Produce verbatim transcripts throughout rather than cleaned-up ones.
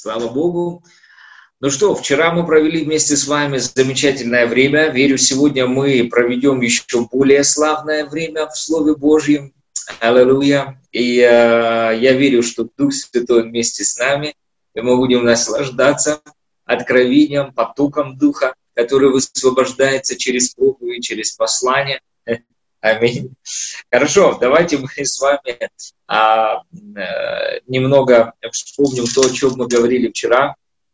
Слава Богу. Ну что, вчера мы провели вместе с вами замечательное время. Верю, сегодня мы проведем еще более славное время в Слове Божьем. Аллилуйя. И э, я верю, что Дух Святой вместе с нами, и мы будем наслаждаться откровением, потоком Духа, который высвобождается через проповедь, через послание. Аминь. Хорошо, давайте мы с вами а, а, немного вспомним то, о чем мы говорили вчера.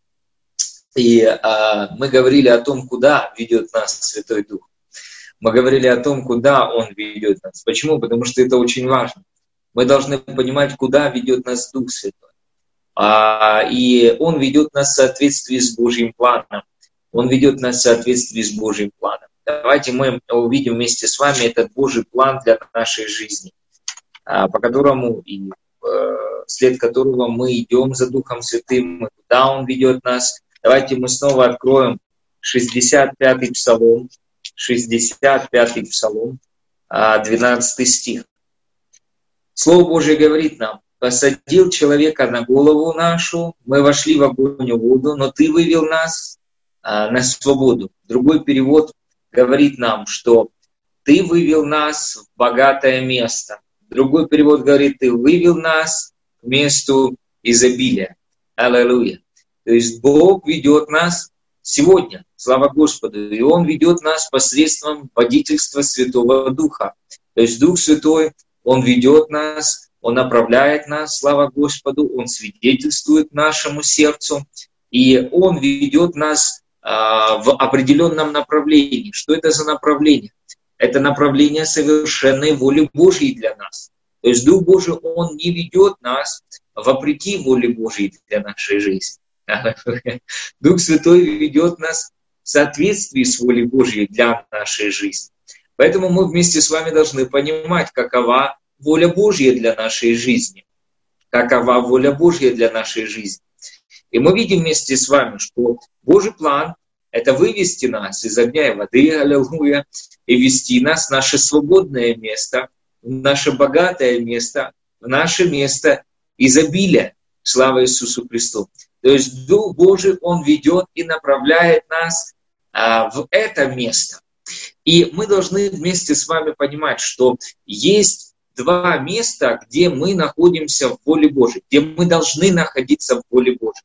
И а, мы говорили о том, куда ведет нас Святой Дух. Мы говорили о том, куда Он ведет нас. Почему? Потому что это очень важно. Мы должны понимать, куда ведет нас Дух Святой. А, и Он ведет нас в соответствии с Божьим планом. Он ведет нас в соответствии с Божьим планом. Давайте мы увидим вместе с вами этот Божий план для нашей жизни, по которому и вслед которого мы идем за Духом Святым, куда Он ведет нас. Давайте мы снова откроем шестьдесят пятый Псалом, шестьдесят пятый Псалом, двенадцатый стих. Слово Божие говорит нам: «Посадил человека на голову нашу, мы вошли в огонь и воду, но Ты вывел нас на свободу». Другой перевод говорит нам, что Ты вывел нас в богатое место. Другой перевод говорит: Ты вывел нас к месту изобилия. Аллилуйя. То есть Бог ведет нас сегодня, слава Господу, и Он ведет нас посредством водительства Святого Духа. То есть Дух Святой, Он ведет нас, Он направляет нас, слава Господу, Он свидетельствует нашему сердцу, и Он ведет нас в определенном направлении. Что это за направление? Это направление совершенной воли Божьей для нас. То есть Дух Божий, Он не ведет нас вопреки воле Божьей для нашей жизни. Дух Святой ведет нас в соответствии с волей Божьей для нашей жизни. Поэтому мы вместе с вами должны понимать, какова воля Божья для нашей жизни. Какова воля Божья для нашей жизни. И мы видим вместе с вами, что Божий план — это вывести нас из огня и воды, аллилуйя, и вести нас в наше свободное место, в наше богатое место, в наше место изобилия. Слава Иисусу Христу. То есть Дух Божий, Он ведет и направляет нас а, в это место. И мы должны вместе с вами понимать, что есть два места, где мы находимся в воле Божьей, где мы должны находиться в воле Божьей.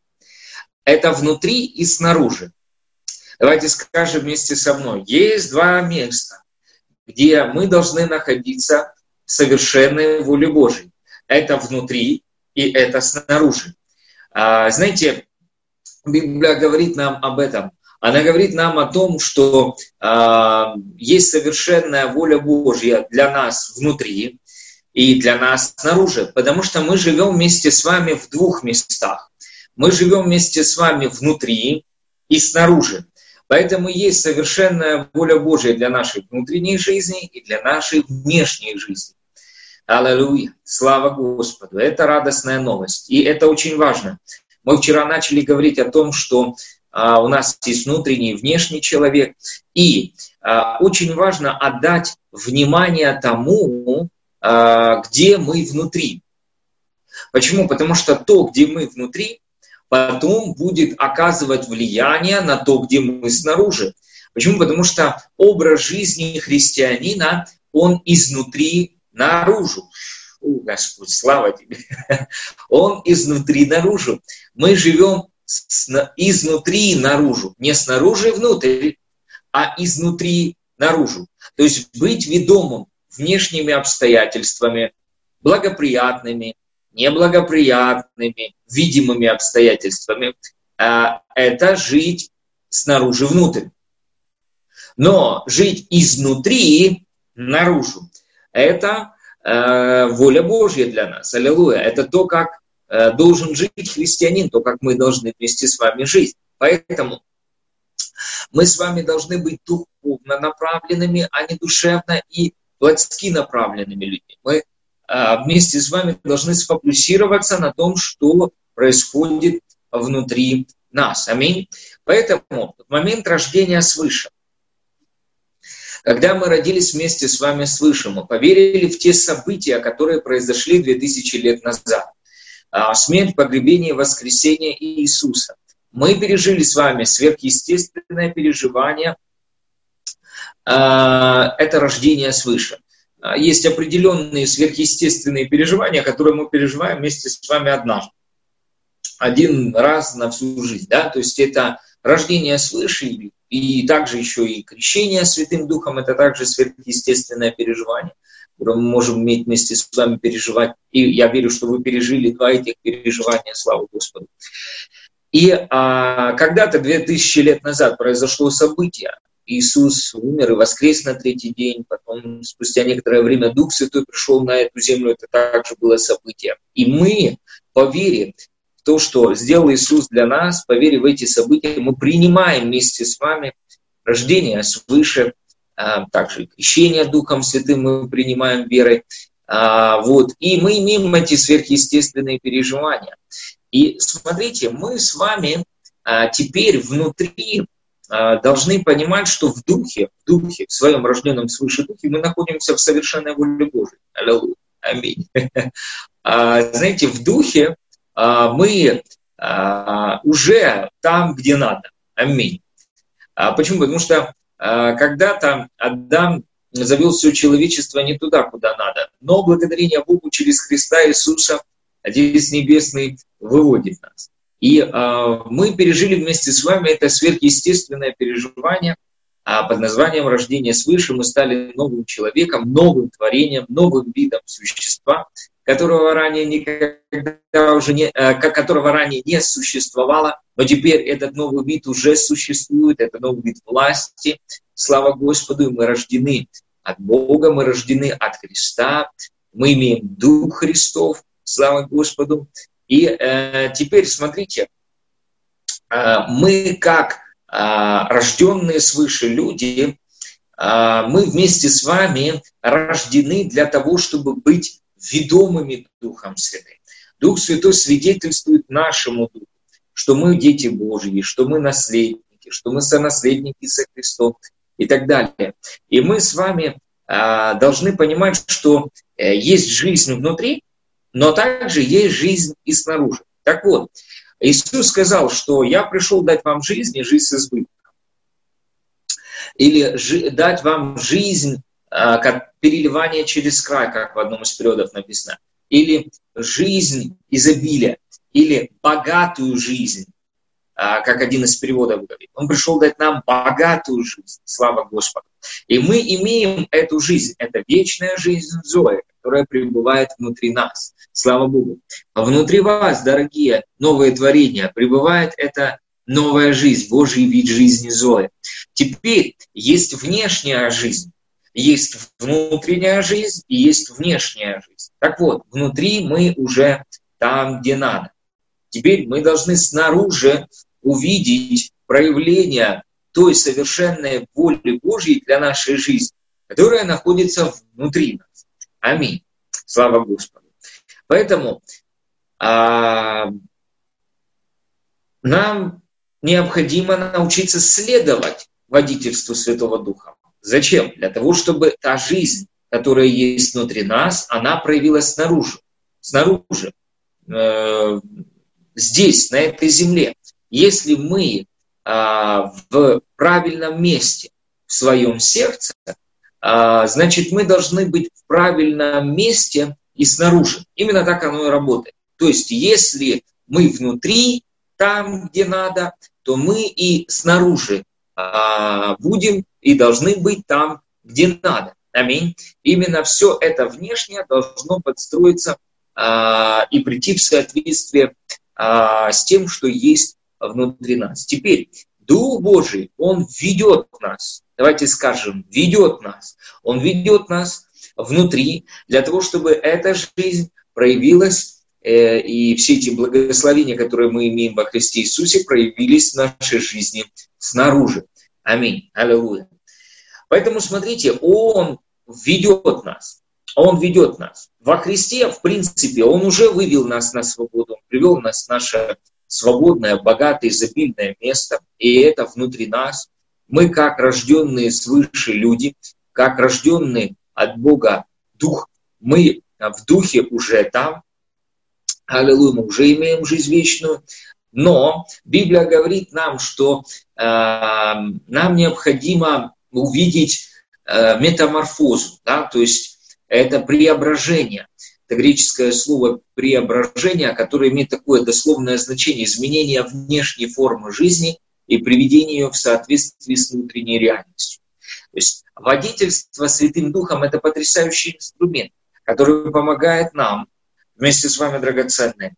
Это внутри и снаружи. Давайте скажем вместе со мной. Есть два места, где мы должны находиться в совершенной воле Божьей. Это внутри и это снаружи. А, знаете, Библия говорит нам об этом. Она говорит нам о том, что а, есть совершенная воля Божья для нас внутри и для нас снаружи. Потому что мы живем вместе с вами в двух местах. Мы живем вместе с вами внутри и снаружи. Поэтому есть совершенная воля Божья для нашей внутренней жизни и для нашей внешней жизни. Аллилуйя! Слава Господу! Это радостная новость. И это очень важно. Мы вчера начали говорить о том, что а, у нас есть внутренний и внешний человек. И а, очень важно отдать внимание тому, а, где мы внутри. Почему? Потому что то, где мы внутри, потом будет оказывать влияние на то, где мы снаружи. Почему? Потому что образ жизни христианина, он изнутри наружу. О, Господь, слава Тебе! Он изнутри наружу. Мы живем изнутри наружу. Не снаружи внутрь, а изнутри наружу. То есть быть ведомым внешними обстоятельствами, благоприятными, неблагоприятными, видимыми обстоятельствами, это жить снаружи внутрь. Но жить изнутри наружу — это воля Божья для нас. Аллилуйя. Это то, как должен жить христианин, то, как мы должны вместе с вами жить. Поэтому мы с вами должны быть духовно направленными, а не душевно и плотски направленными людьми. Мы вместе с вами должны сфокусироваться на том, что происходит внутри нас. Аминь. Поэтому в момент рождения свыше, когда мы родились вместе с вами свыше, мы поверили в те события, которые произошли две тысячи лет назад. смерть, погребение, воскресение Иисуса. Мы пережили с вами сверхъестественное переживание, это рождение свыше. Есть определенные сверхъестественные переживания, которые мы переживаем вместе с вами однажды. Один раз на всю жизнь. Да? То есть это рождение свыше, и также еще и крещение Святым Духом, это также сверхъестественное переживание, которое мы можем иметь вместе с вами переживать. И я верю, что вы пережили два этих переживания, слава Господу. И а, когда-то, две тысячи лет назад, произошло событие. Иисус умер и воскрес на третий день, потом спустя некоторое время Дух Святой пришел на эту землю, это также было событие. И мы, по вере в то, что сделал Иисус для нас, по вере в эти события, мы принимаем вместе с вами рождение свыше, также и крещение Духом Святым мы принимаем верой. Вот. И мы имеем эти сверхъестественные переживания. И смотрите, мы с вами теперь внутри должны понимать, что в духе, в духе, в своем рожденном свыше духе мы находимся в совершенной воле Божией. Аллилуйя. Аминь. Знаете, в духе мы уже там, где надо. Аминь. Почему? Потому что когда-то Адам завел все человечество не туда, куда надо. Но благодарение Богу через Христа Иисуса Отец Небесный выводит нас. И э, мы пережили вместе с вами это сверхъестественное переживание э, под названием рождение свыше. Мы стали новым человеком, новым творением, новым видом существа, которого ранее никогда уже не, э, которого ранее не существовало, но теперь этот новый вид уже существует, это новый вид власти. Слава Господу, и мы рождены от Бога, мы рождены от Христа, мы имеем Дух Христов, слава Господу. И э, теперь смотрите, э, мы как э, рожденные свыше люди, э, мы вместе с вами рождены для того, чтобы быть ведомыми Духом Святым. Дух Святой свидетельствует нашему Духу, что мы дети Божьи, что мы наследники, что мы сонаследники со Христом и так далее. И мы с вами э, должны понимать, что э, есть жизнь внутри, но также есть жизнь и снаружи. Так вот, Иисус сказал, что я пришел дать вам жизнь и жизнь с избытком. Или жи- дать вам жизнь, а, как переливание через край, как в одном из периодов написано. Или жизнь изобилия. Или богатую жизнь, а, как один из переводов говорит. Он пришел дать нам богатую жизнь. Слава Господу. И мы имеем эту жизнь. Это вечная жизнь Зои, которая пребывает внутри нас. Слава Богу. А внутри вас, дорогие новые творения, пребывает эта новая жизнь, Божий вид жизни Зои. Теперь есть внешняя жизнь, есть внутренняя жизнь и есть внешняя жизнь. Так вот, внутри мы уже там, где надо. Теперь мы должны снаружи увидеть проявление той совершенной воли Божьей для нашей жизни, которая находится внутри нас. Аминь. Слава Господу. Поэтому а, нам необходимо научиться следовать водительству Святого Духа. Зачем? Для того, чтобы та жизнь, которая есть внутри нас, она проявилась снаружи. Снаружи. Э, здесь, на этой земле. Если мы а, в правильном месте в своем сердце, а, значит, мы должны быть в правильном месте и снаружи. Именно так оно и работает. То есть, если мы внутри, там, где надо, то мы и снаружи а, будем и должны быть там, где надо. Аминь. Именно все это внешнее должно подстроиться а, и прийти в соответствие а, с тем, что есть внутри нас. Теперь, Дух Божий, Он ведет нас. Давайте скажем, ведет нас. Он ведет нас внутри, для того, чтобы эта жизнь проявилась, э, и все эти благословения, которые мы имеем во Христе Иисусе, проявились в нашей жизни снаружи. Аминь. Аллилуйя. Поэтому, смотрите, Он ведет нас. Он ведет нас. Во Христе, в принципе, Он уже вывел нас на свободу, Он привел нас в наше свободное, богатое, изобильное место, и это внутри нас. Мы, как рожденные свыше люди, как рожденные от Бога Дух, мы в Духе уже там. Аллилуйя, мы уже имеем жизнь вечную. Но Библия говорит нам, что э, нам необходимо увидеть э, метаморфозу, да, то есть это преображение. Это греческое слово «преображение», которое имеет такое дословное значение — изменение внешней формы жизни и приведение ее в соответствии с внутренней реальностью. То есть водительство Святым Духом — это потрясающий инструмент, который помогает нам, вместе с вами, драгоценные,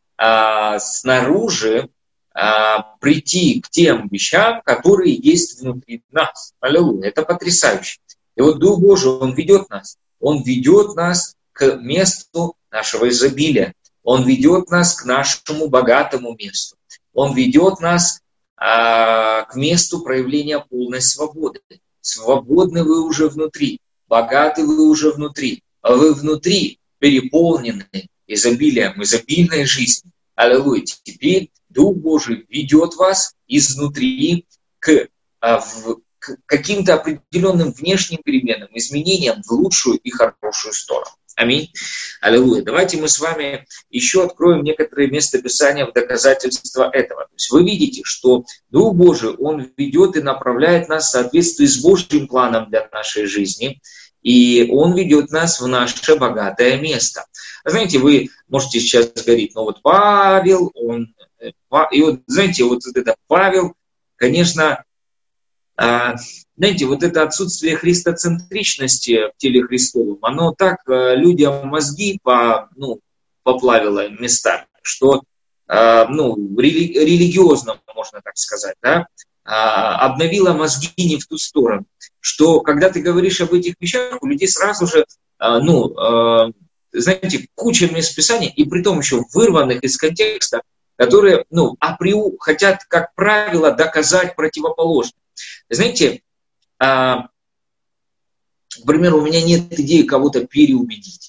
снаружи прийти к тем вещам, которые есть внутри нас. Аллилуйя, это потрясающе. И вот Дух Божий, Он ведет нас. Он ведет нас к месту нашего изобилия. Он ведет нас к нашему богатому месту. Он ведет нас а, к месту проявления полной свободы. Свободны вы уже внутри, богаты вы уже внутри, а вы внутри переполнены изобилием, изобильной жизни. Аллилуйя. Теперь Дух Божий ведет вас изнутри к, а, в, к каким-то определенным внешним переменам, изменениям в лучшую и хорошую сторону. Аминь. Аллилуйя. Давайте мы с вами еще откроем некоторые местописания в доказательство этого. То есть вы видите, что Дух Божий, Он ведет и направляет нас в соответствии с Божьим планом для нашей жизни. И Он ведет нас в наше богатое место. Знаете, вы можете сейчас говорить, ну вот Павел, он... И вот, знаете, вот это Павел, конечно, знаете, вот это отсутствие христоцентричности в теле Христовом, оно так людям мозги по, ну, поплавило местами, что ну, рели, религиозно, можно так сказать, да, обновило мозги не в ту сторону, что когда ты говоришь об этих вещах, у людей сразу же, ну, знаете, куча мест Писания, и при том еще вырванных из контекста, которые, ну, априори хотят, как правило, доказать противоположное. Знаете, к примеру, у меня нет идеи кого-то переубедить.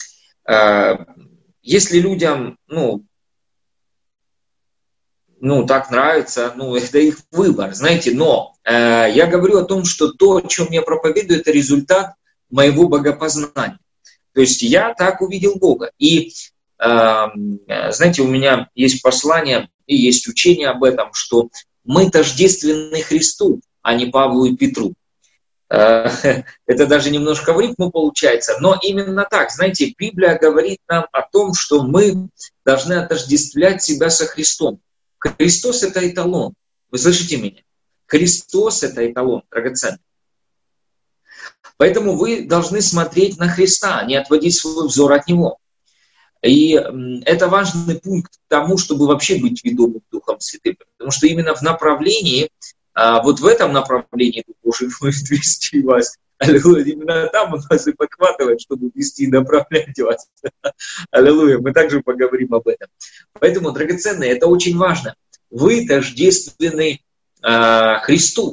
Если людям, ну, ну, так нравится, ну, это их выбор, знаете, но я говорю о том, что то, о чем я проповедую, это результат моего богопознания. То есть я так увидел Бога. И, знаете, у меня есть послание и есть учение об этом, что мы тождественны Христу, а не Павлу и Петру. Это даже немножко в рифму получается, но именно так. Знаете, Библия говорит нам о том, что мы должны отождествлять себя со Христом. Христос — это эталон. Вы слышите меня? Христос — это эталон, драгоценный. Поэтому вы должны смотреть на Христа, не отводить свой взор от Него. И это важный пункт к тому, чтобы вообще быть ведомым Духом Святым. Потому что именно в направлении, вот в этом направлении Дух Божий будет вести вас. Аллилуйя. Именно там Он вас и подхватывает, чтобы вести и направлять вас. Аллилуйя. Мы также поговорим об этом. Поэтому, драгоценные, это очень важно. Вы тождественны а, Христу.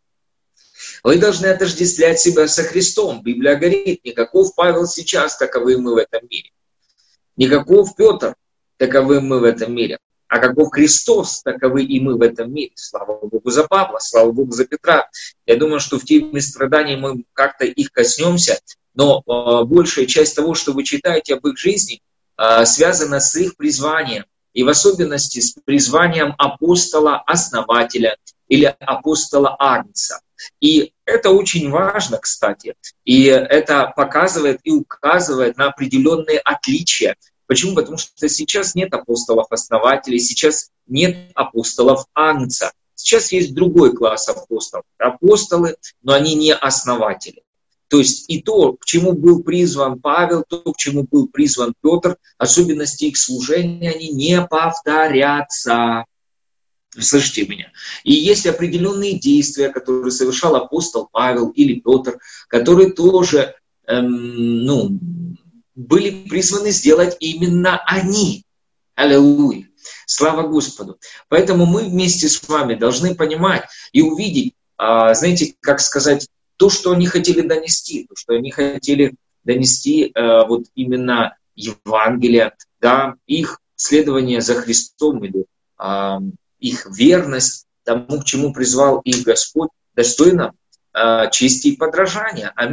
Вы должны отождествлять себя со Христом. Библия говорит, никаков Павел сейчас, таковы мы в этом мире. Никаков Петр, таковы мы в этом мире. А каков Христос, таковы и мы в этом мире. Слава Богу за Павла, слава Богу за Петра. Я думаю, что в теме страданий мы как-то их коснемся, но э, большая часть того, что вы читаете об их жизни, э, связана с их призванием. И в особенности с призванием апостола-основателя или апостола Агнца. И это очень важно, кстати. И это показывает и указывает на определенные отличия. Почему? Потому что сейчас нет апостолов-основателей, сейчас нет апостолов Агнца. Сейчас есть другой класс апостолов. Апостолы, но они не основатели. То есть и то, к чему был призван Павел, то, к чему был призван Петр, особенности их служения, они не повторятся. Вы слышите меня? И есть определенные действия, которые совершал апостол Павел или Петр, которые тоже эм, ну, были призваны сделать именно они. Аллилуйя. Слава Господу. Поэтому мы вместе с вами должны понимать и увидеть, э, знаете, как сказать, то, что они хотели донести, то, что они хотели донести э, вот именно Евангелие, да, их следование за Христом или э, их верность тому, к чему призвал их Господь, достойна э, чести и подражания. Аминь.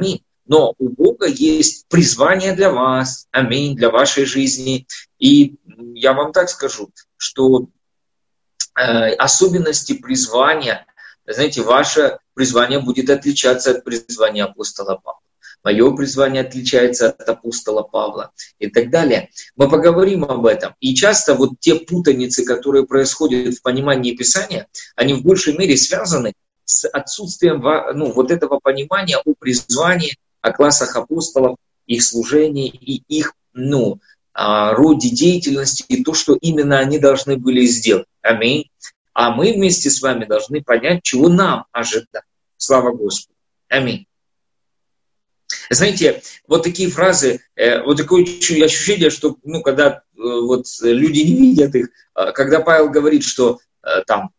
Но у Бога есть призвание для вас, аминь, для вашей жизни. И я вам так скажу, что э, особенности призвания, знаете, ваше призвание будет отличаться от призвания апостола Павла. Мое призвание отличается от апостола Павла и так далее. Мы поговорим об этом. И часто вот те путаницы, которые происходят в понимании Писания, они в большей мере связаны с отсутствием ну, вот этого понимания о призвании, о классах апостолов, их служении и их ну, роде деятельности, и то, что именно они должны были сделать. Аминь. А мы вместе с вами должны понять, чего нам ожидать. Слава Господу. Аминь. Знаете, вот такие фразы, вот такое ощущение, что ну, когда вот, люди не видят их, когда Павел говорит, что там,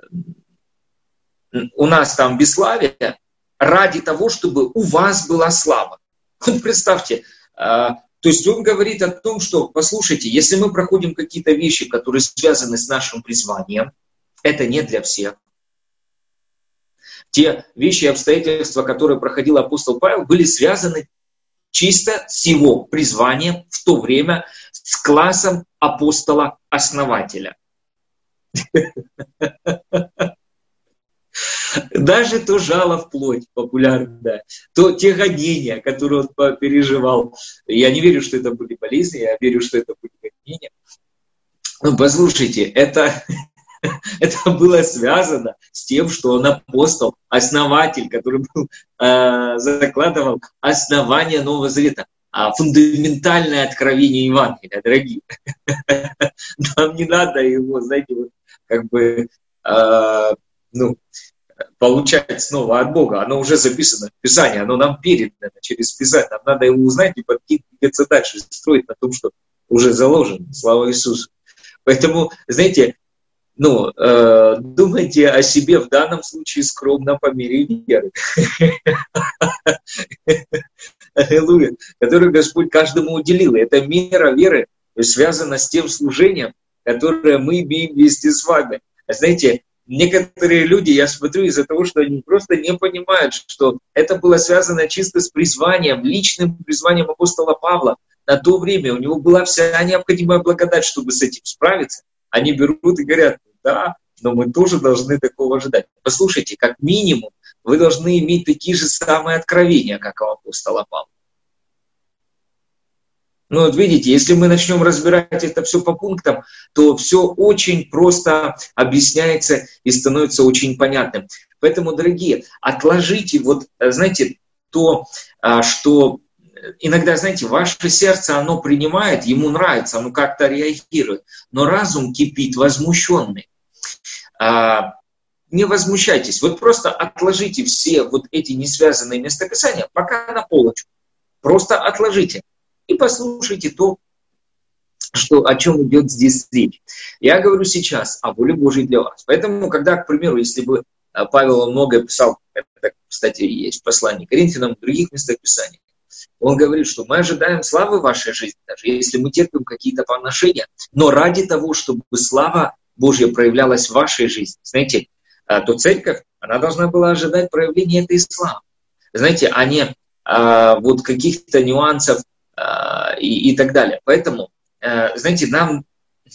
у нас там бесславие ради того, чтобы у вас была слава. Вот представьте, то есть он говорит о том, что, послушайте, если мы проходим какие-то вещи, которые связаны с нашим призванием, это не для всех. Те вещи и обстоятельства, которые проходил апостол Павел, были связаны чисто с его призванием в то время, с классом апостола-основателя. Даже то жало в плоть популярное, то те гонения, которые он переживал. Я не верю, что это были болезни, я верю, что это были гонения. Ну, послушайте, это... Это было связано с тем, что он апостол, основатель, который был, э, закладывал основание Нового Завета, а фундаментальное откровение Евангелия, дорогие. Нам не надо его, знаете, вот, как бы э, ну, получать снова от Бога. Оно уже записано в Писании, оно нам передано через Писание. Нам надо его узнать и двигаться дальше, строить на том, что уже заложено. Слава Иисусу. Поэтому, знаете, Ну, э, думайте о себе в данном случае скромно по мере веры. Аллилуйя. Которую Господь каждому уделил. Эта мера веры связана с тем служением, которое мы имеем вместе с вами. Знаете, некоторые люди, я смотрю, из-за того, что они просто не понимают, что это было связано чисто с призванием, личным призванием апостола Павла. На то время у него была вся необходимая благодать, чтобы с этим справиться. Они берут и говорят, да, но мы тоже должны такого ожидать. Послушайте, как минимум, вы должны иметь такие же самые откровения, как у апостола Павла. Ну вот видите, если мы начнем разбирать это все по пунктам, то все очень просто объясняется и становится очень понятным. Поэтому, дорогие, отложите, вот, знаете, то, что... Иногда, знаете, ваше сердце, оно принимает, ему нравится, оно как-то реагирует. Но разум кипит, возмущенный. А, не возмущайтесь. Вот просто отложите все вот эти несвязанные местописания пока на полочку. Просто отложите. И послушайте то, что, о чем идет здесь речь. Я говорю сейчас о воле Божьей для вас. Поэтому, когда, к примеру, если бы Павел многое писал, это, кстати, есть в послании к Коринфянам, в других местах Писания, он говорит, что мы ожидаем славы в вашей жизни, даже если мы терпим какие-то поношения, но ради того, чтобы слава Божья проявлялась в вашей жизни. Знаете, то церковь, она должна была ожидать проявления этой славы. Знаете, а не а, вот каких-то нюансов а, и, и так далее. Поэтому, а, знаете, нам,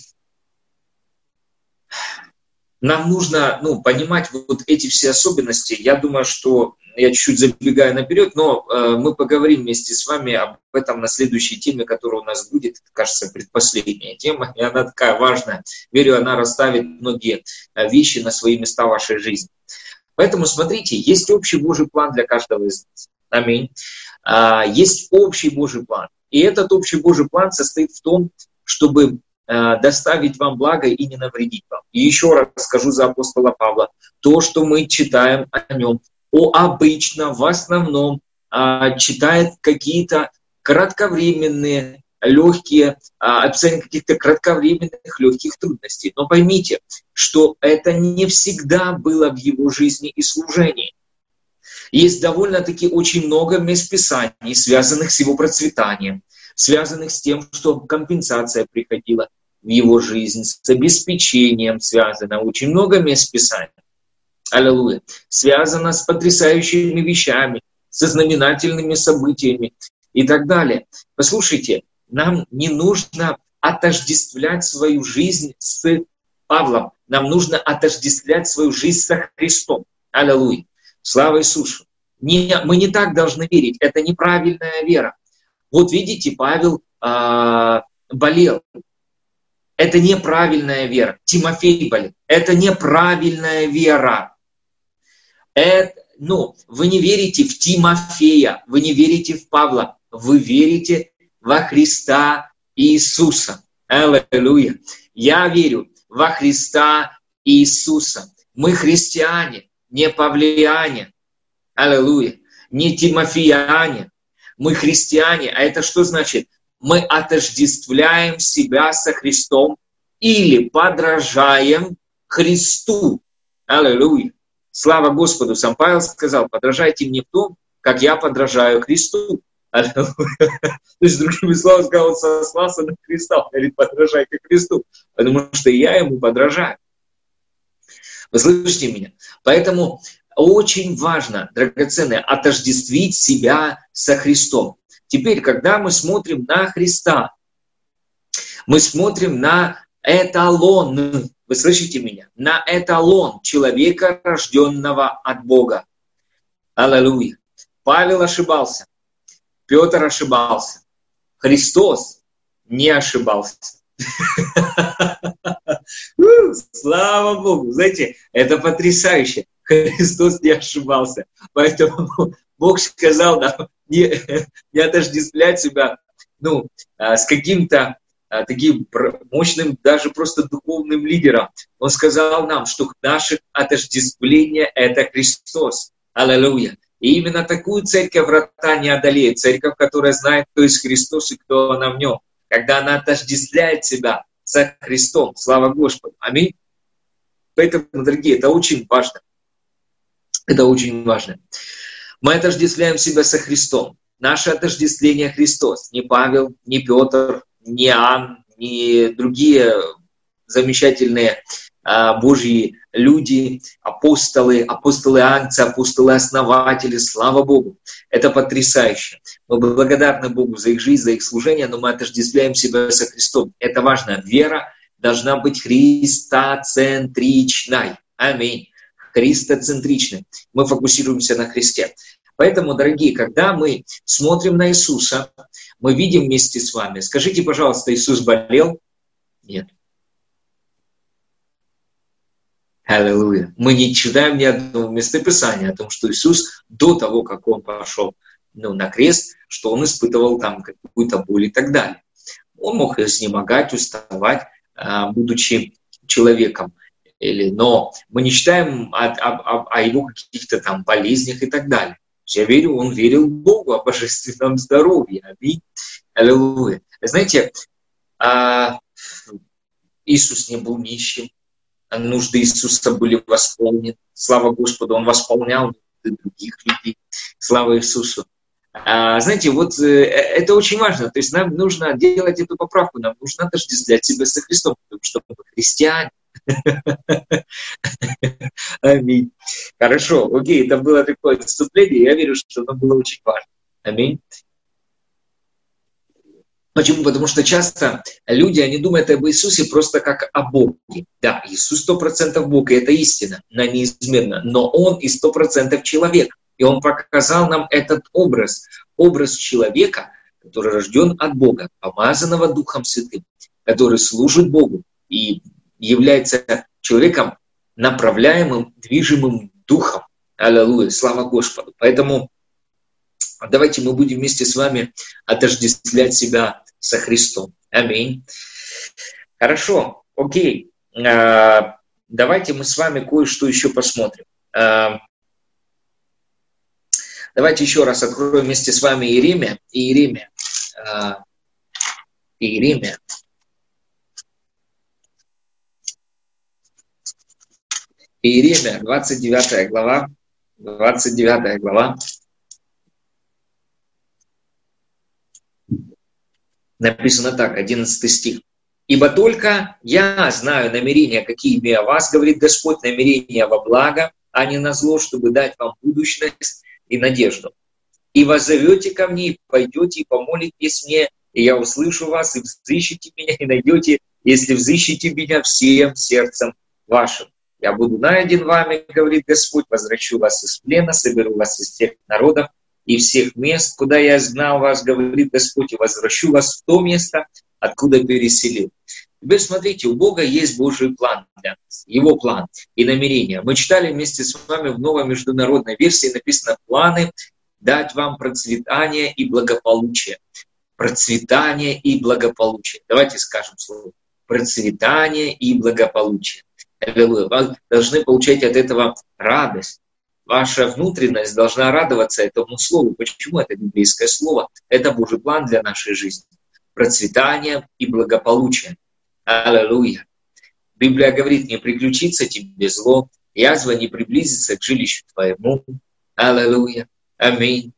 нам нужно ну, понимать вот эти все особенности. Я думаю, что я чуть-чуть забегаю наперед, но э, мы поговорим вместе с вами об этом на следующей теме, которая у нас будет, кажется, предпоследняя тема, и она такая важная. Верю, она расставит многие вещи на свои места в вашей жизни. Поэтому смотрите, есть общий Божий план для каждого из нас. Аминь. А, есть общий Божий план. И этот общий Божий план состоит в том, чтобы э, доставить вам благо и не навредить вам. И еще раз скажу за апостола Павла, то, что мы читаем о нем, о обычно, в основном, а, читает какие-то кратковременные, легкие, а, описание каких-то кратковременных, легких трудностей. Но поймите, что это не всегда было в его жизни и служении. Есть довольно-таки очень много мест Писаний, связанных с его процветанием, связанных с тем, что компенсация приходила в его жизнь, с обеспечением связано. Очень много мест Писаний. Аллилуйя. Связано с потрясающими вещами, со знаменательными событиями и так далее. Послушайте, нам не нужно отождествлять свою жизнь с Павлом. Нам нужно отождествлять свою жизнь со Христом. Аллилуйя. Слава Иисусу. Не, мы не так должны верить. Это неправильная вера. Вот видите, Павел а, болел. Это неправильная вера. Тимофей болел. Это неправильная вера. Это, ну, вы не верите в Тимофея, вы не верите в Павла. Вы верите во Христа Иисуса. Аллилуйя. Я верю во Христа Иисуса. Мы христиане, не павлиане. Аллилуйя. Не тимофеяне. Мы христиане. А это что значит? Мы отождествляем себя со Христом или подражаем Христу. Аллилуйя. Слава Господу. Сам Павел сказал, подражайте мне в том, как я подражаю Христу. Аллилуйя. То есть, другими словами, сказал, он сослался на Христа. Он говорит, подражайте Христу. Потому что я ему подражаю. Вы слышите меня? Поэтому очень важно, драгоценное, отождествить себя со Христом. Теперь, когда мы смотрим на Христа, мы смотрим на эталон, вы слышите меня? На эталон человека, рожденного от Бога. Аллилуйя. Павел ошибался, Петр ошибался, Христос не ошибался. Слава Богу! Знаете, это потрясающе. Христос не ошибался. Поэтому Бог сказал нам не, не отождествлять себя ну, с каким-то таким мощным, даже просто духовным лидером. Он сказал нам, что наше отождествление — это Христос. Аллилуйя. И именно такую церковь врата не одолеет. Церковь, которая знает, кто есть Христос и кто она в нем. Когда она отождествляет себя со Христом. Слава Господу. Аминь. Поэтому, дорогие, это очень важно. Это очень важно. Мы отождествляем себя со Христом. Наше отождествление Христос. Не Павел, не Петр, не Иоанн, не другие замечательные а, Божьи люди, апостолы, апостолы-ангцы, апостолы-основатели. Слава Богу. Это потрясающе. Мы благодарны Богу за их жизнь, за их служение, но мы отождествляем себя со Христом. Это важно. Вера должна быть христоцентричной. Аминь. Христоцентричной. Мы фокусируемся на Христе. Поэтому, дорогие, когда мы смотрим на Иисуса, мы видим вместе с вами. Скажите, пожалуйста, Иисус болел? Нет. Аллилуйя. Мы не читаем ни одного местописания о том, что Иисус до того, как Он пошел ну, на крест, что Он испытывал там какую-то боль и так далее. Он мог изнемогать, уставать, будучи человеком. Или, но мы не читаем о, о, о его каких-то там болезнях и так далее. Я верю, он верил Богу о божественном здоровье. Аминь. Аллилуйя. Знаете, Иисус не был нищим. Нужды Иисуса были восполнены. Слава Господу, Он восполнял нужды других людей. Слава Иисусу. А, знаете, вот это очень важно. То есть нам нужно делать эту поправку. Нам нужно отождествлять себя со Христом, потому что мы христиане. Аминь. Хорошо, окей, это было такое отступление. Я верю, что оно было очень важно. Аминь. Почему? Потому что часто люди, они думают об Иисусе просто как о Боге. Да, Иисус сто процентов Бог, и это истина, она неизменна. Но Он и сто процентов человек. И Он показал нам этот образ. Образ человека, который рожден от Бога, помазанного Духом Святым, который служит Богу и является человеком, направляемым, движимым Духом. Аллилуйя, слава Господу. Поэтому давайте мы будем вместе с вами отождествлять себя со Христом. Аминь. Хорошо, окей. Давайте мы с вами кое-что еще посмотрим. Давайте еще раз откроем вместе с вами Иеремия. Иеремия. Иеремия. Иеремия, двадцать девятая глава. двадцать девятая глава. Написано так, одиннадцатый стих. «Ибо только я знаю намерения, какие имею о вас, говорит Господь, намерения во благо, а не на зло, чтобы дать вам будущность и надежду». и воззовете ко мне, и пойдете, и помолитесь мне, и я услышу вас, и взыщите меня, и найдете, если взыщите меня всем сердцем вашим. Я буду найден вами, говорит Господь, возвращу вас из плена, соберу вас из всех народов и всех мест, куда я изгнал вас, говорит Господь, и возвращу вас в то место, откуда переселил. Теперь смотрите, у Бога есть Божий план для нас, Его план и намерения. Мы читали вместе с вами в новой международной версии, написано «Планы дать вам процветание и благополучие». Процветание и благополучие. Давайте скажем слово. Процветание и благополучие. Вы должны получать от этого радость. Ваша внутренность должна радоваться этому слову. Почему это библейское слово? Это Божий план для нашей жизни. Процветание и благополучие. Аллилуйя. Библия говорит, не приключится тебе зло, язва не приблизится к жилищу твоему. Аллилуйя. Аминь.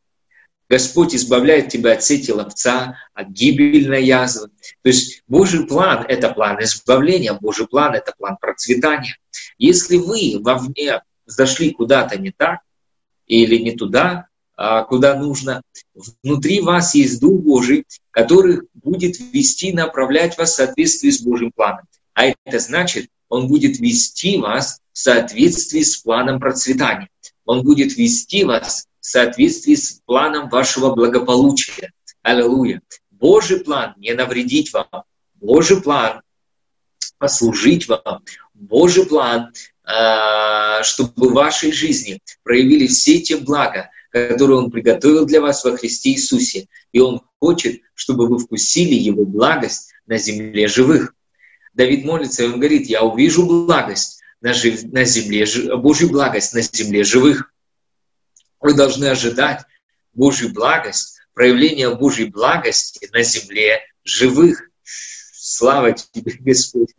Господь избавляет тебя от сети ловца, от гибельной язвы. То есть Божий план — это план избавления, Божий план — это план процветания. Если вы вовне зашли куда-то не так или не туда, куда нужно, внутри вас есть Дух Божий, который будет вести, направлять вас в соответствии с Божьим планом. А это значит, Он будет вести вас в соответствии с планом процветания. Он будет вести вас в соответствии с планом вашего благополучия. Аллилуйя. Божий план не навредить вам. Божий план послужить вам. Божий план, чтобы в вашей жизни проявили все те блага, которые Он приготовил для вас во Христе Иисусе. И Он хочет, чтобы вы вкусили Его благость на земле живых. Давид молится, и он говорит, я увижу благость на земле, Божью благость на земле живых. Вы должны ожидать Божью благость, проявление Божьей благости на земле живых. Слава тебе, Господь.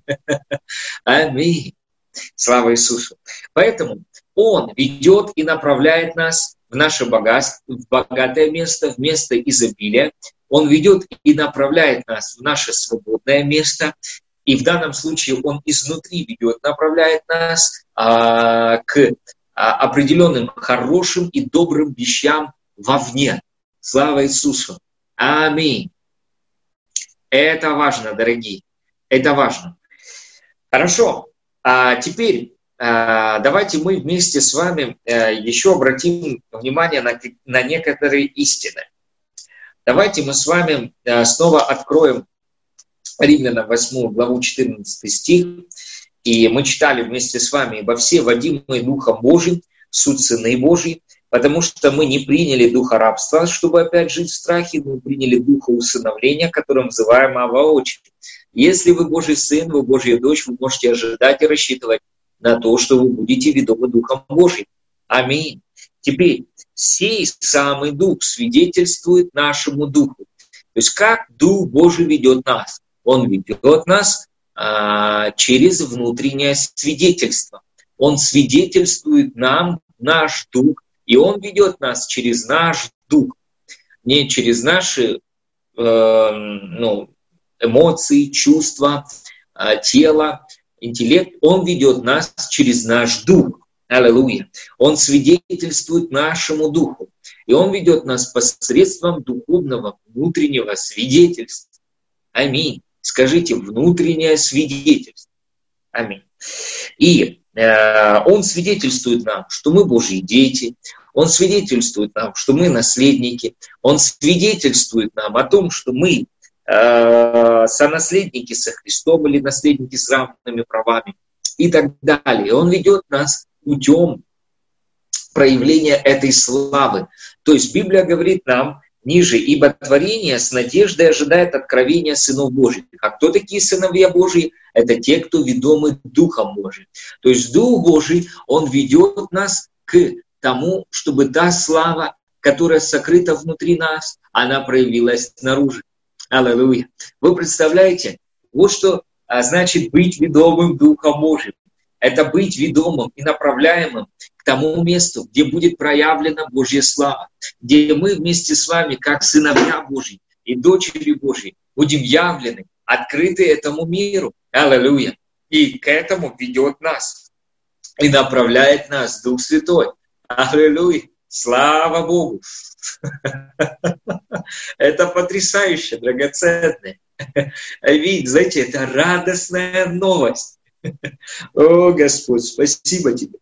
Аминь. Слава Иисусу. Поэтому Он ведет и направляет нас в наше богатство, в богатое место, в место изобилия. Он ведет и направляет нас в наше свободное место. И в данном случае Он изнутри ведет, направляет нас а, к а, определенным хорошим и добрым вещам вовне. Слава Иисусу. Аминь. Это важно, дорогие. Это важно. Хорошо. А теперь а, давайте мы вместе с вами а, еще обратим внимание на, на некоторые истины. Давайте мы с вами а, снова откроем Римлянам восьмую главу четырнадцатый стих. И мы читали вместе с вами: «Ибо все, водимые Духом Божиим, суть сыны Божьи, потому что мы не приняли духа рабства, чтобы опять жить в страхе, мы приняли духа усыновления, которым называем Авва Отче. Если вы Божий сын, вы Божья дочь, вы можете ожидать и рассчитывать на то, что вы будете ведомы Духом Божиим». Аминь. Теперь, сей самый Дух свидетельствует нашему Духу. То есть как Дух Божий ведет нас? Он ведет нас а, через внутреннее свидетельство. Он свидетельствует нам наш Дух, и Он ведет нас через наш Дух. Не через наши э, ну, эмоции, чувства, э, тело, интеллект. Он ведет нас через наш Дух. Аллилуйя. Он свидетельствует нашему Духу. И Он ведет нас посредством духовного внутреннего свидетельства. Аминь. Скажите, внутреннее свидетельство. Аминь. И э, Он свидетельствует нам, что мы Божьи дети. Он свидетельствует нам, что мы наследники. Он свидетельствует нам о том, что мы э, сонаследники со Христом или наследники с равными правами и так далее. Он ведет нас путем проявления этой славы. То есть Библия говорит нам ниже: «Ибо творение с надеждой ожидает откровения сынов Божьих». А кто такие сыновья Божьи? Это те, кто ведомы Духом Божьим. То есть Дух Божий, Он ведет нас к тому, чтобы та слава, которая сокрыта внутри нас, она проявилась снаружи. Аллилуйя. Вы представляете, вот что значит быть ведомым Духом Божьим. Это быть ведомым и направляемым к тому месту, где будет проявлена Божья слава, где мы вместе с вами, как сыновья Божьи и дочери Божьи, будем явлены, открыты этому миру. Аллилуйя. И к этому ведет нас и направляет нас Дух Святой. Аллилуйя. Слава Богу! Это потрясающе, драгоценное. Видите, знаете, это радостная новость. О, Господь, спасибо Тебе.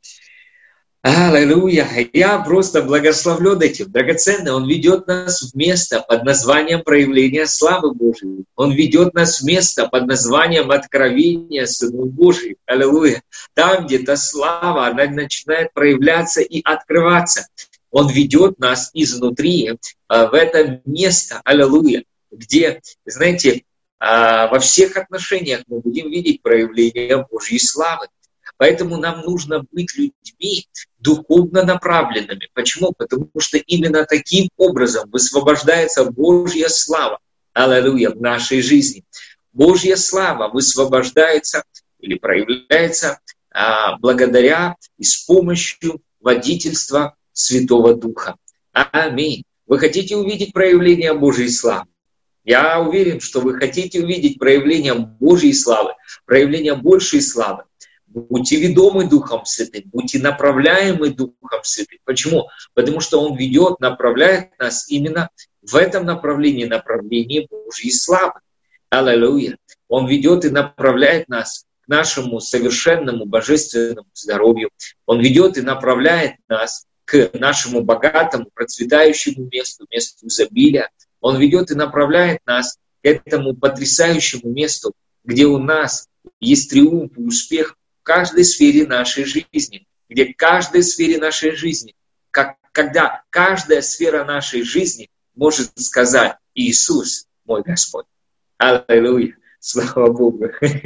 Аллилуйя! Я просто благословлен этим. Драгоценный, Он ведет нас в место под названием проявления славы Божьей. Он ведет нас в место под названием откровения Сынов Божьих. Аллилуйя! Там, где та слава, она начинает проявляться и открываться. Он ведет нас изнутри в это место, аллилуйя, где, знаете, во всех отношениях мы будем видеть проявление Божьей славы. Поэтому нам нужно быть людьми духовно направленными. Почему? Потому что именно таким образом высвобождается Божья слава, аллилуйя, в нашей жизни. Божья слава высвобождается или проявляется а, благодаря и с помощью водительства Святого Духа. Аминь. Вы хотите увидеть проявление Божьей славы? Я уверен, что вы хотите увидеть проявление Божьей славы, проявление большей славы. Будьте ведомы Духом Святым, будьте направляемы Духом Святым. Почему? Потому что Он ведет, направляет нас именно в этом направлении, направлении Божьей славы. Аллилуйя. Он ведет и направляет нас к нашему совершенному божественному здоровью. Он ведет и направляет нас к нашему богатому, процветающему месту, месту изобилия. Он ведет и направляет нас к этому потрясающему месту, где у нас есть триумф и успех в каждой сфере нашей жизни, где в каждой сфере нашей жизни, как, когда каждая сфера нашей жизни может сказать: Иисус, мой Господь. Аллилуйя. Слава Богу.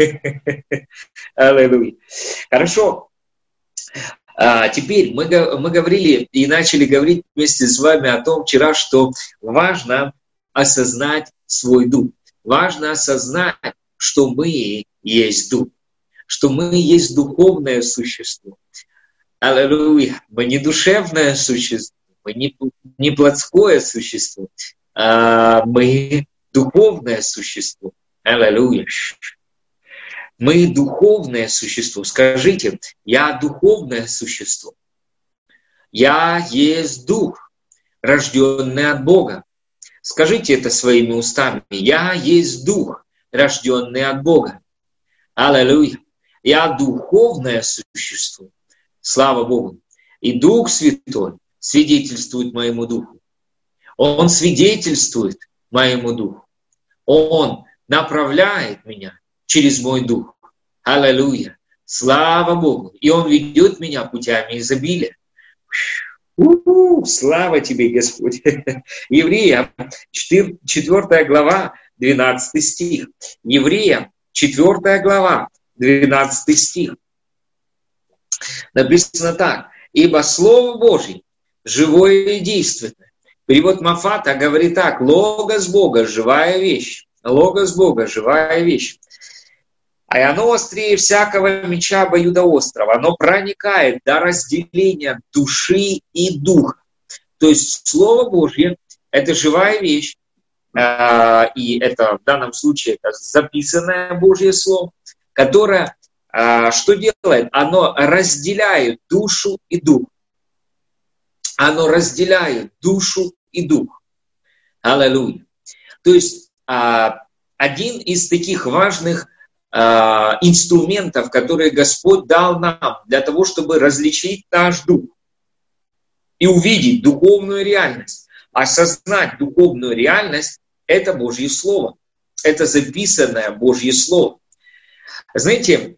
Аллилуйя. Хорошо. А теперь мы, мы говорили и начали говорить вместе с вами о том вчера, что важно осознать свой дух. Важно осознать, что мы есть дух, что мы есть духовное существо. Аллилуйя. Мы не душевное существо, мы не, не плотское существо, а мы духовное существо. Аллилуйя. Мы духовное существо. Скажите: я духовное существо. Я есть дух, рожденный от Бога. Скажите это своими устами. Я есть дух, рожденный от Бога. Аллилуйя. Я духовное существо. Слава Богу. И Дух Святой свидетельствует моему духу. Он свидетельствует моему духу. Он направляет меня через мой дух. Аллилуйя. Слава Богу. И Он ведет меня путями изобилия. У-у-у, слава Тебе, Господь. Евреям, четвёртая глава, двенадцатый стих. Евреям, четвёртая глава, двенадцатый стих. Написано так: «Ибо Слово Божье живое и действенное». Перевод Мафата говорит так: «Логос Бога, живая вещь». Логос Бога, живая вещь. А оно острее всякого меча обоюдоострого. Оно проникает до разделения души и духа. То есть Слово Божье — это живая вещь. И это в данном случае это записанное Божье Слово, которое что делает? Оно разделяет душу и дух. Оно разделяет душу и дух. Аллилуйя. То есть один из таких важных инструментов, которые Господь дал нам для того, чтобы различить наш дух и увидеть духовную реальность, осознать духовную реальность, это Божье Слово. Это записанное Божье Слово. Знаете,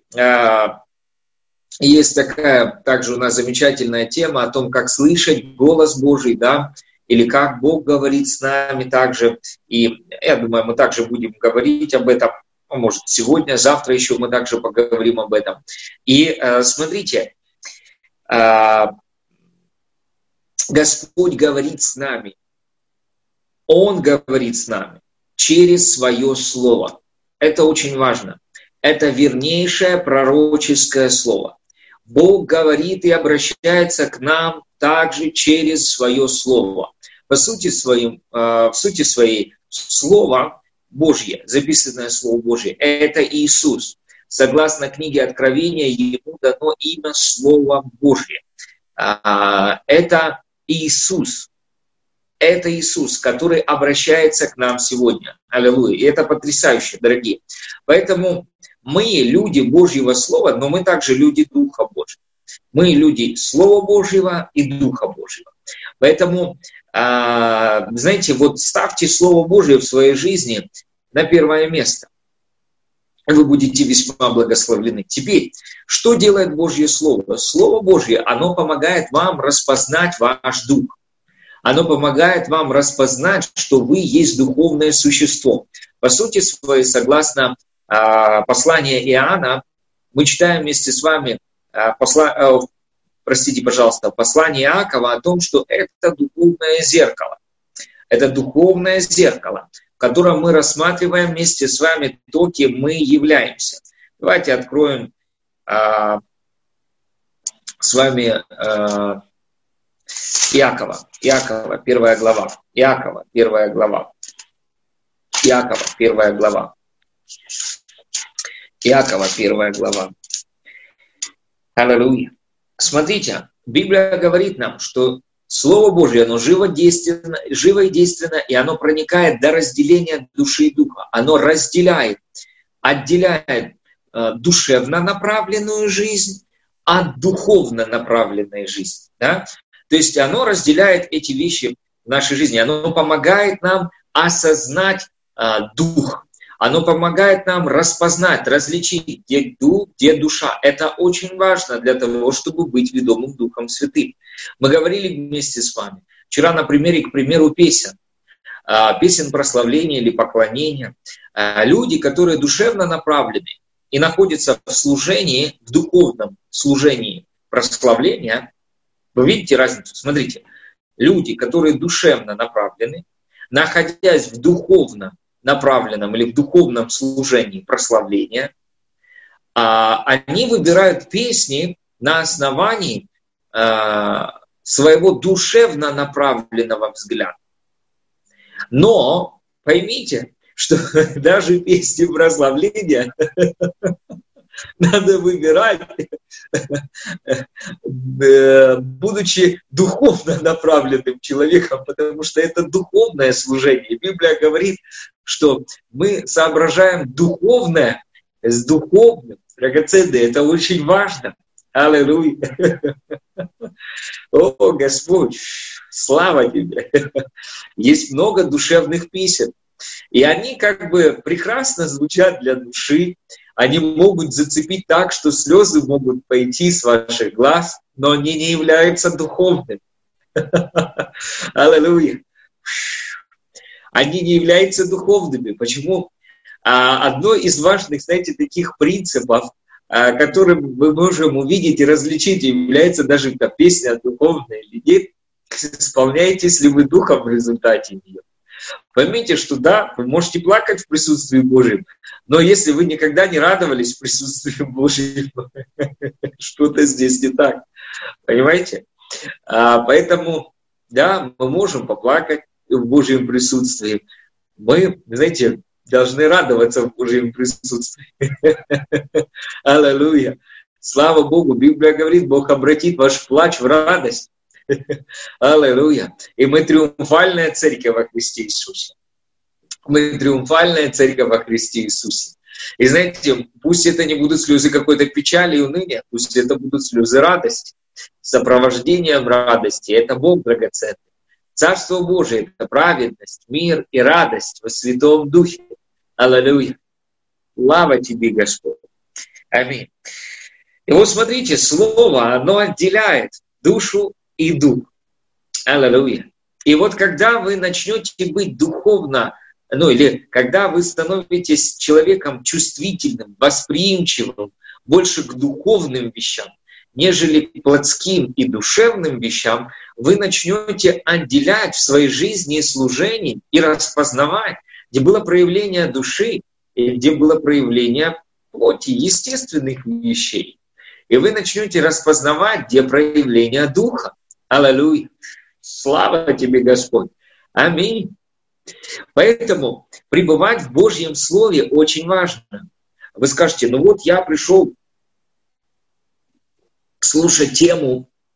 есть такая также у нас замечательная тема о том, как слышать голос Божий, да, или как Бог говорит с нами также. И я думаю, мы также будем говорить об этом. Может, сегодня, завтра еще мы также поговорим об этом. И смотрите, Господь говорит с нами. Он говорит с нами через свое Слово. Это очень важно. Это вернейшее пророческое слово. Бог говорит и обращается к нам также через свое слово. По сути, своим, в сути своей, Слово Божье, записанное Слово Божье, это Иисус. Согласно книге Откровения, Ему дано имя Слово Божье. Это Иисус. Это Иисус, который обращается к нам сегодня. Аллилуйя. И это потрясающе, дорогие. Поэтому мы люди Божьего Слова, но мы также люди Духа Божьего. Мы люди Слова Божьего и Духа Божьего. Поэтому, знаете, вот ставьте Слово Божье в своей жизни на первое место. Вы будете весьма благословлены. Теперь, что делает Божье Слово? Слово Божье, оно помогает вам распознать ваш дух. Оно помогает вам распознать, что вы есть духовное существо. По сути своей, согласно э, посланию Иоанна, мы читаем вместе с вами, э, посла, э, простите, пожалуйста, послание Иакова о том, что это духовное зеркало. Это духовное зеркало, в котором мы рассматриваем вместе с вами то, кем мы являемся. Давайте откроем э, с вами э, Иакова. Иакова, первая глава. Иакова, первая глава. Иакова, первая глава. Иакова, первая глава. Аллилуйя. Смотрите, Библия говорит нам, что Слово Божье, оно живо, действенно, живо и действенно, и оно проникает до разделения души и духа. Оно разделяет, отделяет э, душевно направленную жизнь от духовно направленной жизни. Да? То есть оно разделяет эти вещи в нашей жизни. Оно помогает нам осознать э, дух. Оно помогает нам распознать, различить, где дух, где душа. Это очень важно для того, чтобы быть ведомым Духом Святым. Мы говорили вместе с вами вчера на примере, к примеру, песен. Э, песен прославления или поклонения. Э, люди, которые душевно направлены и находятся в служении, в духовном служении прославления. Вы видите разницу? Смотрите, люди, которые душевно направлены, находясь в духовно направленном или в духовном служении прославления, они выбирают песни на основании своего душевно направленного взгляда. Но поймите, что даже песни прославления надо выбирать, будучи духовно направленным человеком, потому что это духовное служение. Библия говорит, что мы соображаем духовное с духовным. Драгоценное, это очень важно. Аллилуйя. О, Господь, слава Тебе. Есть много душевных песен. И они как бы прекрасно звучат для души. Они могут зацепить так, что слезы могут пойти с ваших глаз, но они не являются духовными. Аллилуйя. Они не являются духовными. Почему? Одно из важных, знаете, таких принципов, которым мы можем увидеть и различить, является даже эта песня духовная или нет, исполняетесь ли вы духом в результате нее. Поймите, что да, вы можете плакать в присутствии Божьем, но если вы никогда не радовались в присутствии Божьем, что-то здесь не так. Понимаете? А, поэтому, да, мы можем поплакать в Божьем присутствии. Мы, знаете, должны радоваться в Божьем присутствии. Аллилуйя. Слава Богу. Библия говорит, Бог обратит ваш плач в радость. Аллилуйя. И мы триумфальная церковь во Христе Иисусе. Мы триумфальная церковь во Христе Иисусе. И знаете, пусть это не будут слезы какой-то печали и уныния, пусть это будут слезы радости, сопровождением радости. Это Бог драгоценный. Царство Божие — это праведность, мир и радость во Святом Духе. Аллилуйя. Слава Тебе, Господь. Аминь. И вот смотрите, Слово, оно отделяет душу и дух. Аллилуйя. И вот когда вы начнете быть духовно, ну или когда вы становитесь человеком чувствительным, восприимчивым, больше к духовным вещам, нежели к плотским и душевным вещам, вы начнете отделять в своей жизни и служении и распознавать, где было проявление души и где было проявление плоти, естественных вещей. И вы начнете распознавать, где проявление духа. Аллилуйя. Слава Тебе, Господь. Аминь. Поэтому пребывать в Божьем Слове очень важно. Вы скажете, ну вот я пришел слушать тему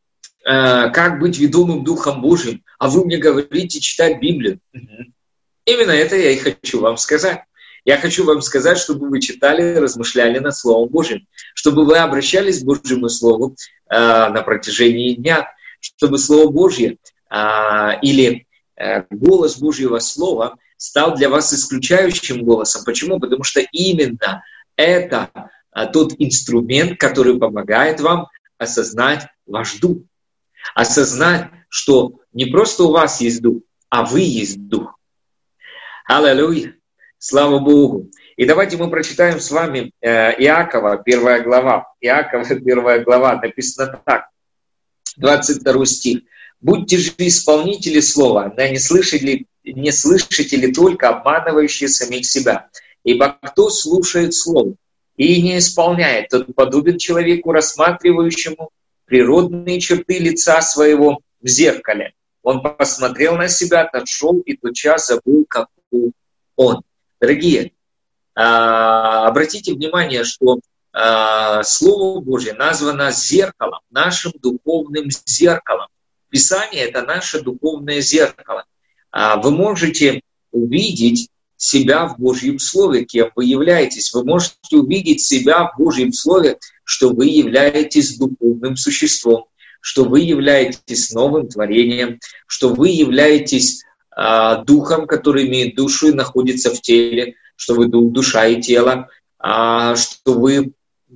как быть ведомым Духом Божьим, а вы мне говорите читать Библию. Именно это я и хочу вам сказать. Я хочу вам сказать, чтобы вы читали, размышляли над Словом Божьим, чтобы вы обращались к Божьему Слову э, на протяжении дня, чтобы Слово Божье э, или э, голос Божьего Слова стал для вас исключающим голосом. Почему? Потому что именно это э, тот инструмент, который помогает вам осознать ваш дух. Осознать, что не просто у вас есть дух, а вы есть дух. Аллилуйя! Слава Богу! И давайте мы прочитаем с вами э, Иакова, первая глава. Иакова, первая глава, написано так, двадцать второй стих. «Будьте же исполнители слова, да не слышите, не слышите ли только обманывающие самих себя? Ибо кто слушает слово и не исполняет, тот подобен человеку, рассматривающему природные черты лица своего в зеркале. Он посмотрел на себя, отошел и тотчас забыл, какой он». Дорогие, обратите внимание, что Слово Божье названо зеркалом, нашим духовным зеркалом. Писание — это наше духовное зеркало. Вы можете увидеть себя в Божьем Слове, кем вы являетесь. Вы можете увидеть себя в Божьем Слове, что вы являетесь духовным существом, что вы являетесь новым творением, что вы являетесь духом, который имеет душу и находится в теле, что вы дух, душа и тело, что вы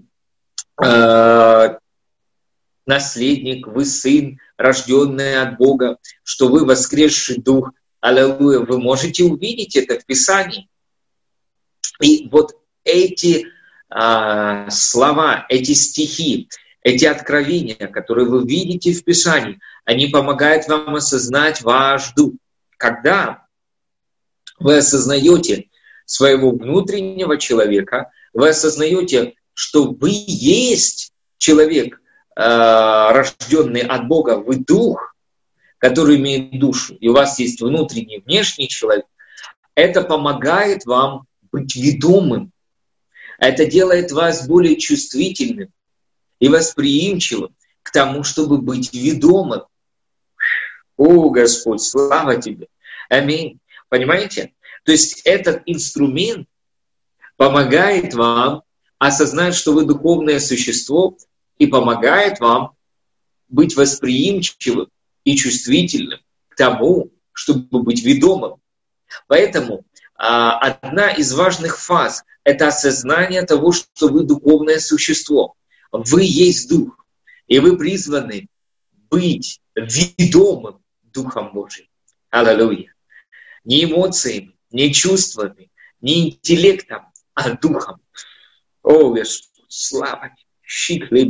наследник, вы сын, рожденный от Бога, что вы воскресший дух. Аллилуйя! Вы можете увидеть это в Писании. И вот эти слова, эти стихи, эти откровения, которые вы видите в Писании, они помогают вам осознать ваш дух. Когда вы осознаете своего внутреннего человека, вы осознаете, что вы есть человек, э, рожденный от Бога, вы дух, который имеет душу, и у вас есть внутренний и внешний человек, это помогает вам быть ведомым. Это делает вас более чувствительным и восприимчивым к тому, чтобы быть ведомым. О, Господь, слава Тебе! Аминь. Понимаете? То есть этот инструмент помогает вам осознать, что вы духовное существо, и помогает вам быть восприимчивым и чувствительным к тому, чтобы быть ведомым. Поэтому а, одна из важных фаз — это осознание того, что вы духовное существо. Вы есть дух, и вы призваны быть ведомым Духом Божьим. Аллилуйя. Не эмоциями, не чувствами, не интеллектом, а духом. О, Господь, слава Тебе.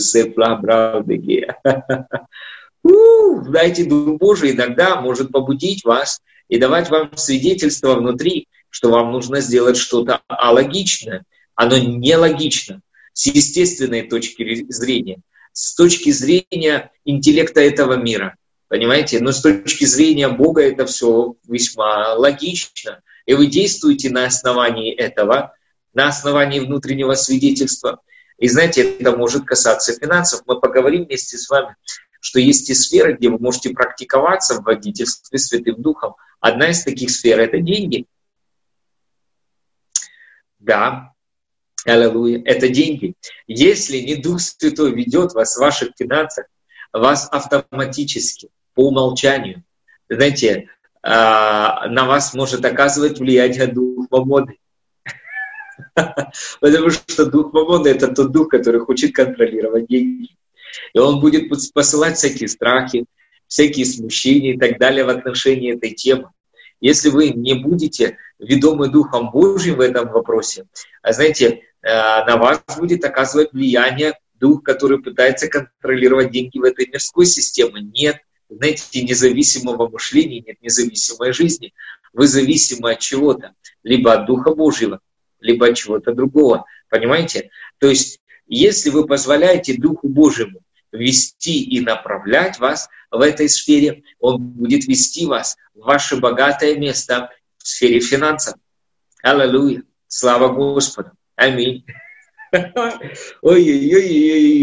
Дайте Дух Божий иногда может побудить вас и давать вам свидетельство внутри, что вам нужно сделать что-то алогичное. Оно нелогично с естественной точки зрения, с точки зрения интеллекта этого мира. Понимаете? Но с точки зрения Бога это все весьма логично. И вы действуете на основании этого, на основании внутреннего свидетельства. И знаете, это может касаться финансов. Мы поговорим вместе с вами, что есть и сферы, где вы можете практиковаться в водительстве Святым Духом. Одна из таких сфер — это деньги. Да, аллилуйя, это деньги. Если не Дух Святой ведет вас в ваших финансах, вас автоматически, по умолчанию, знаете, на вас может оказывать влияние Дух Мамоны. Потому что Дух Мамоны — это тот дух, который хочет контролировать деньги. И он будет посылать всякие страхи, всякие смущения и так далее в отношении этой темы. Если вы не будете ведомы Духом Божьим в этом вопросе, знаете, на вас будет оказывать влияние дух, который пытается контролировать деньги в этой мирской системе. Нет, знаете, независимого мышления, нет независимой жизни. Вы зависимы от чего-то, либо от Духа Божьего, либо от чего-то другого. Понимаете? То есть, если вы позволяете Духу Божьему вести и направлять вас в этой сфере, Он будет вести вас в ваше богатое место в сфере финансов. Аллилуйя! Слава Господу! Аминь! Ой-ой-ой-ой-ой!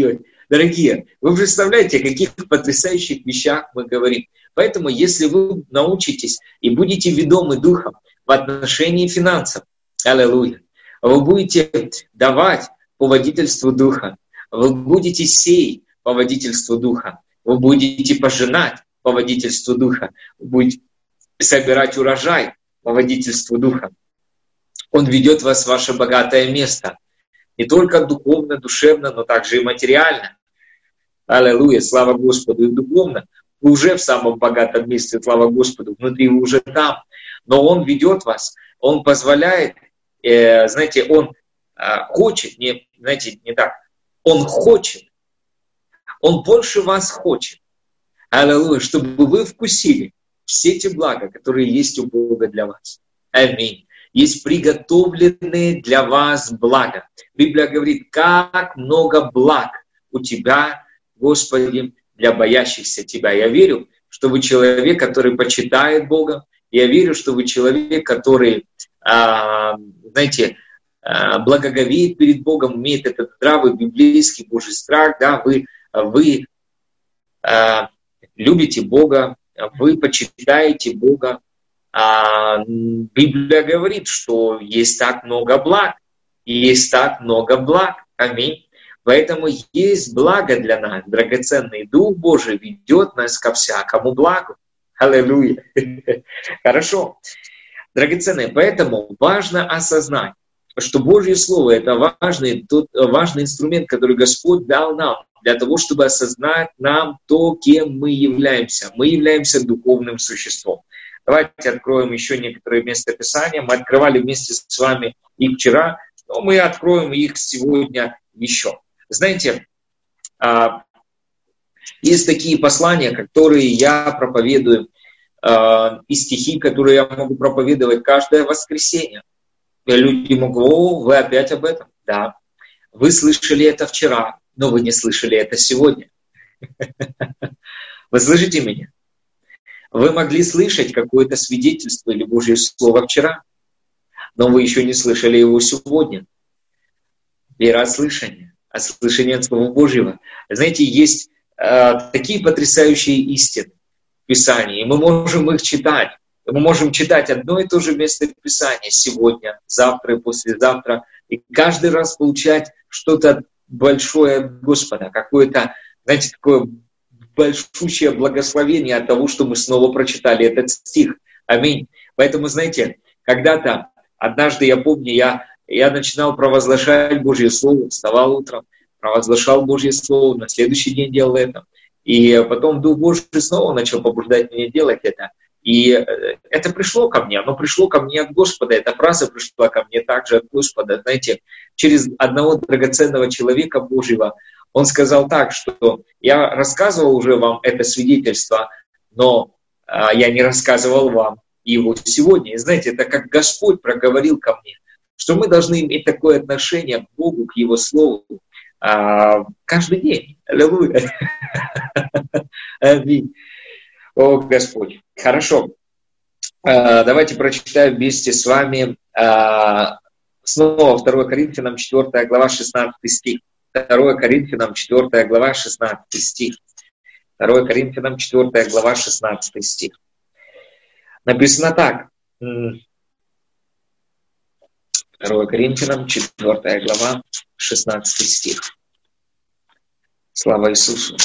Дорогие, вы представляете, о каких потрясающих вещах мы говорим. Поэтому, если вы научитесь и будете ведомы Духом в отношении финансов, аллилуйя, вы будете давать по водительству Духа, вы будете сеять по водительству Духа, вы будете пожинать по водительству Духа, вы будете собирать урожай по водительству Духа. Он ведет вас в ваше богатое место. Не только духовно, душевно, но также и материально. Аллилуйя, слава Господу. И духовно вы уже в самом богатом месте, слава Господу. Внутри вы уже там. Но Он ведет вас, Он позволяет, э, знаете, Он э, хочет, не, знаете, не так, Он хочет, Он больше вас хочет. Аллилуйя, чтобы вы вкусили все те блага, которые есть у Бога для вас. Аминь. Есть приготовленные для вас блага. Библия говорит, как много благ у Тебя, Господи, для боящихся Тебя. Я верю, что вы человек, который почитает Бога. Я верю, что вы человек, который, а, знаете, а, благоговеет перед Богом, имеет этот здравый библейский Божий страх. Да? Вы, вы а, любите Бога, вы почитаете Бога. А Библия говорит, что есть так много благ, и есть так много благ. Аминь. Поэтому есть благо для нас, драгоценный Дух Божий ведет нас ко всякому благу. Аллилуйя. Хорошо. Драгоценные, поэтому важно осознать, что Божье Слово — это важный, тот важный инструмент, который Господь дал нам для того, чтобы осознать нам то, кем мы являемся. Мы являемся духовным существом. Давайте откроем еще некоторые места Писания. Мы открывали вместе с вами их вчера, но мы откроем их сегодня еще. Знаете, есть такие послания, которые я проповедую, и стихи, которые я могу проповедовать каждое воскресенье. И люди могут: о, вы опять об этом? Да. Вы слышали это вчера, но вы не слышали это сегодня. Вы слышите меня? Вы могли слышать какое-то свидетельство или Божье Слово вчера, но вы еще не слышали его сегодня. Вера от слышания, от слышания от Слова Божьего. Знаете, есть э, такие потрясающие истины в Писании, и мы можем их читать. Мы можем читать одно и то же место Писания сегодня, завтра и послезавтра, и каждый раз получать что-то большое от Господа, какое-то, знаете, такое большущее благословение от того, что мы снова прочитали этот стих. Аминь. Поэтому, знаете, когда-то, однажды, я помню, я, я начинал провозглашать Божье Слово, вставал утром, провозглашал Божье Слово, на следующий день делал это. И потом Дух Божий снова начал побуждать меня делать это. И это пришло ко мне, оно пришло ко мне от Господа, эта фраза пришла ко мне также от Господа. Знаете, через одного драгоценного человека Божьего. Он сказал так, что я рассказывал уже вам это свидетельство, но а, я не рассказывал вам его сегодня. И знаете, это как Господь проговорил ко мне, что мы должны иметь такое отношение к Богу, к Его Слову а, каждый день. Аллилуйя. Аминь. О, Господь. Хорошо. А, давайте прочитаем вместе с вами а, снова второе Коринфянам четвёртая глава, шестнадцатый стих. второе Коринфянам четвёртая глава, шестнадцатый стих. второе Коринфянам четвёртая глава, шестнадцатый стих. Написано так. второе Коринфянам четвёртая глава, шестнадцатый стих. Слава Иисусу.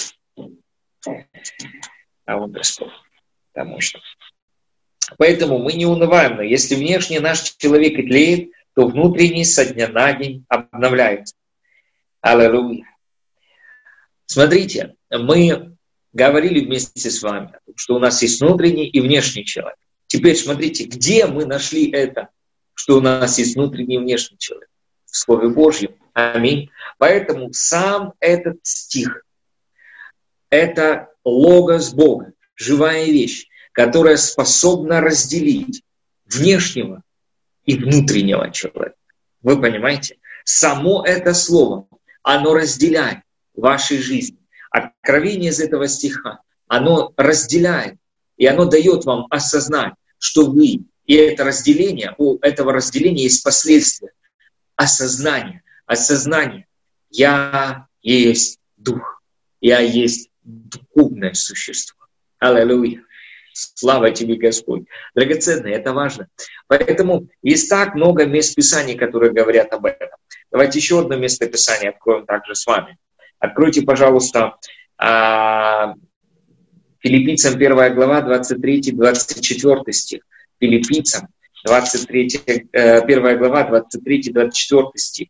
А вот Господь. Потому что. Поэтому мы не унываем, но если внешне наш человек и тлеет, то внутренний со дня на день обновляется. Аллилуйя. Смотрите, мы говорили вместе с вами, что у нас есть внутренний и внешний человек. Теперь смотрите, где мы нашли это, что у нас есть внутренний и внешний человек? В Слове Божьем. Аминь. Поэтому сам этот стих — это логос Бога, живая вещь, которая способна разделить внешнего и внутреннего человека. Вы понимаете? Само это слово, оно разделяет в вашей жизни. Откровение из этого стиха, оно разделяет, и оно дает вам осознать, что вы, и это разделение, у этого разделения есть последствия. Осознание, осознание. Я есть дух. Я есть духовное существо. Аллилуйя. Слава тебе, Господь. Драгоценное, это важно. Поэтому есть так много мест Писаний, которые говорят об этом. Давайте еще одно место Писания откроем также с вами. Откройте, пожалуйста, Филиппийцам первая глава, двадцать третий двадцать четвёртый стих. Филиппийцам двадцать третья, первая глава, двадцать третий двадцать четвёртый стих.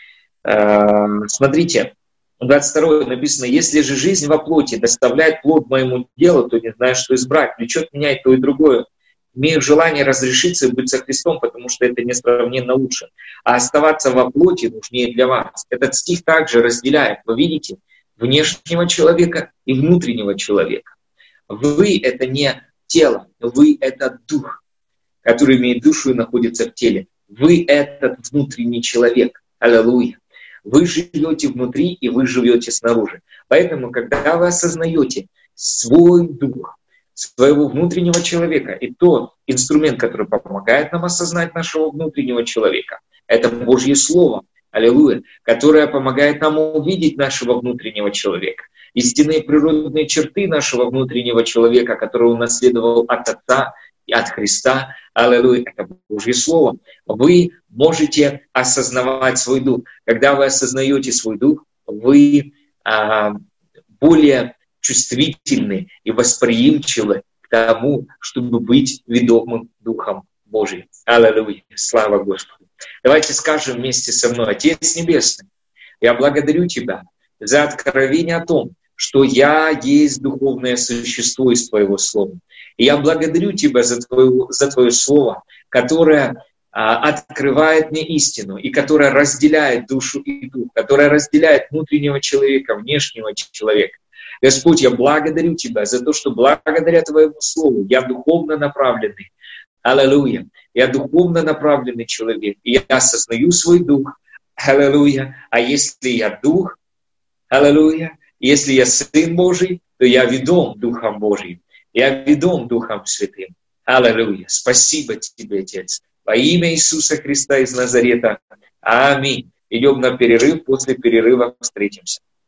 Смотрите, двадцать второй написано: «Если же жизнь во плоти доставляет плод моему делу, то не знаю, что избрать. Влечет меня и то, и другое. Имею желание разрешиться и быть со Христом, потому что это несравненно лучше. А оставаться во плоти нужнее для вас». Этот стих также разделяет, вы видите, внешнего человека и внутреннего человека. Вы — это не тело, вы — это дух, который имеет душу и находится в теле. Вы — этот внутренний человек. Аллилуйя. Вы живете внутри, и вы живете снаружи. Поэтому, когда вы осознаете свой дух, своего внутреннего человека, и тот инструмент, который помогает нам осознать нашего внутреннего человека, это Божье Слово, аллилуйя, которое помогает нам увидеть нашего внутреннего человека, истинные природные черты нашего внутреннего человека, который он наследовал от Отца и от Христа, аллилуйя, это Божье Слово. Вы можете осознавать свой дух. Когда вы осознаете свой дух, вы а, более чувствительны и восприимчивы к тому, чтобы быть ведомым Духом Божьим. Аллилуйя! Слава Господу! Давайте скажем вместе со мной: Отец Небесный, я благодарю Тебя за откровение о том, что я есть духовное существо из Твоего Слова. И я благодарю Тебя за Твое, за Твое Слово, которое а, открывает мне истину и которое разделяет душу и дух, которое разделяет внутреннего человека, внешнего человека. Господь, я благодарю Тебя за то, что благодаря Твоему Слову я духовно направленный. Аллилуйя. Я духовно направленный человек. И я осознаю свой дух. Аллилуйя. А если я дух, аллилуйя, если я Сын Божий, то я ведом Духом Божьим. Я ведом Духом Святым. Аллилуйя. Спасибо Тебе, Отец. Во имя Иисуса Христа из Назарета. Аминь. Идем на перерыв. После перерыва встретимся.